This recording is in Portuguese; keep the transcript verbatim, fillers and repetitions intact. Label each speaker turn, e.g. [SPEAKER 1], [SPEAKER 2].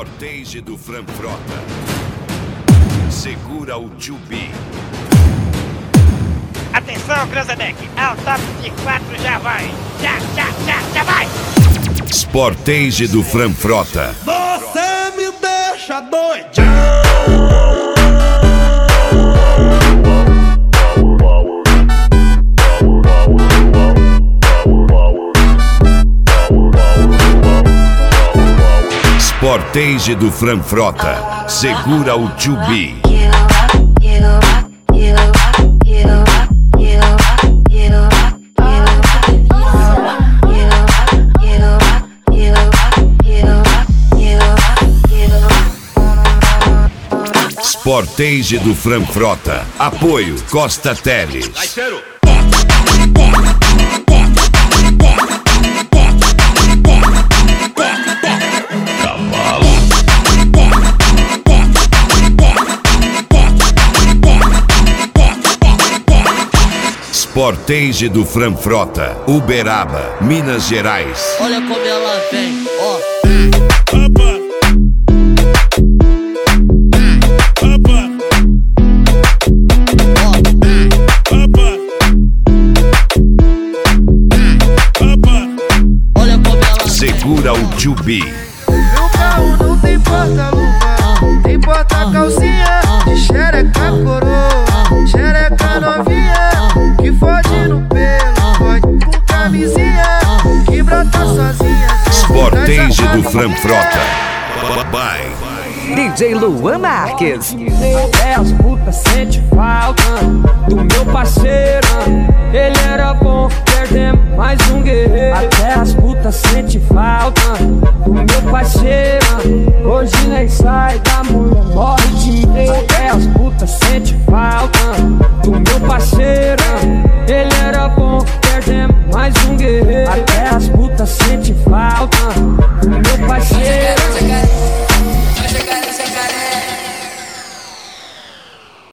[SPEAKER 1] Sportage do Franfrota. Segura o Tubi.
[SPEAKER 2] Atenção, Cranzebeck, ao top de quatro já vai. Já, já, já, já vai.
[SPEAKER 1] Sportage do Franfrota.
[SPEAKER 3] Você me deixa doidão.
[SPEAKER 1] Sportage do Franfrota. Segura o Tubi. Sportage do Franfrota. Apoio Costa Teles. Sportage do Franfrota. Uberaba, Minas Gerais.
[SPEAKER 4] Olha como ela vem, ó.
[SPEAKER 3] Opa. Opa. Opa. Opa.
[SPEAKER 4] Olha como ela
[SPEAKER 1] Segura o Tubi.
[SPEAKER 5] Meu carro não tem porta-luva, tem porta-calcinha, de xereca coroa, xereca novinha, que fode no pelo, fode com camisinha, que brota sozinha.
[SPEAKER 1] Sportage do Franfrota. Bye.
[SPEAKER 6] D J Luan Marques.
[SPEAKER 7] Até as putas sente falta do meu parceiro. Ele era bom, perdemos mais um guerreiro. Até as putas sente falta do meu parceiro. Hoje nem sai da mulher, morre de medo. Até as putas sente falta do meu parceiro.